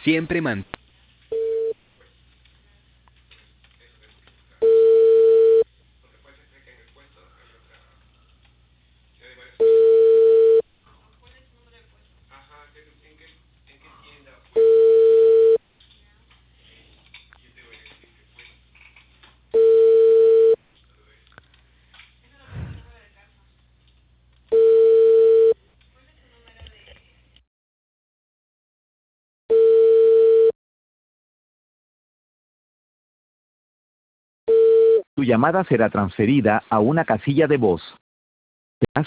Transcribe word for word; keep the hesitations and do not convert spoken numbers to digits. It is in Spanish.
Siempre man... Tu llamada será transferida a una casilla de voz.